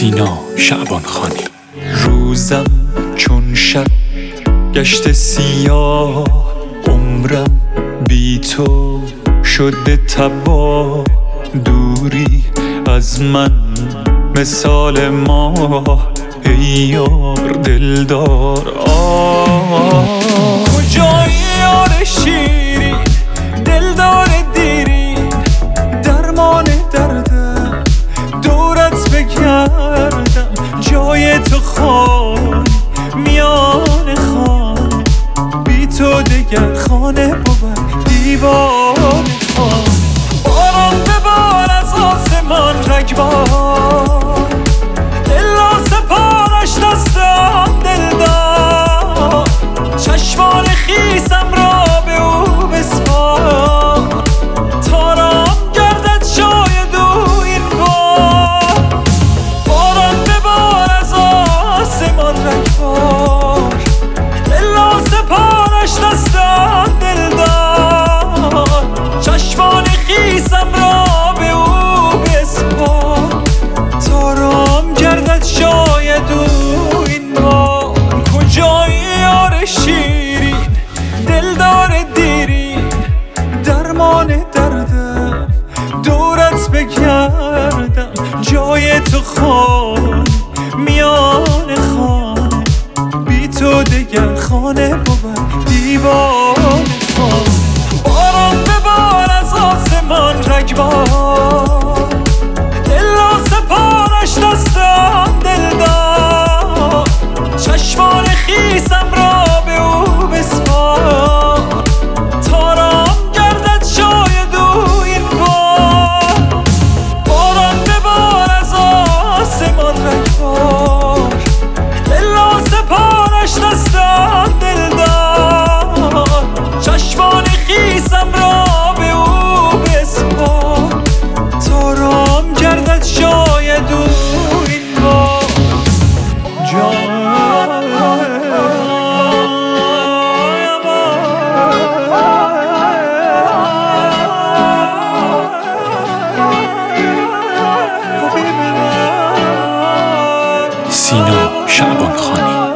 سینا شعبانخانی. روزم چون شب گشت سیاه، عمرم بی تو شده تباه. دوری از من مثال ماه، ای یار دلدار. کجایی یار شیرین، دلدار دیرین، درمان دردم دورت بگردم. جای تو خان میان خان، بی تو دگر خانه بود دیوان خان. باران ببار از آسمان رگبار، دلا سپارش دستم دلدار. چشمان خیسم را به او بسپار، تارام گردد شاید او این بار. باران ببار از آسمان رگبار، دلا سپارش دستم دلدار. چشمان خیسم را به او بسپار، تارام گردد شاید او این بار. کجایی یار شیرین، دلدار دیرین، درمان دردم دورت بگردم. جای تو خان میان خانه، بی تو دگر خانه بود دیوان خان. باران ببار از آسمان رگبار، دلا سپارش دستم دلدار. چشمان خیسم را به او بسپار، تارام گردد شاید او این بار. باران ببار از آسمان رگبار، دلا سپارش دستم دلدار. چشمان خیسم را به او بسپار، تارام گردد شاید او این بار. سینا شعبانخانی.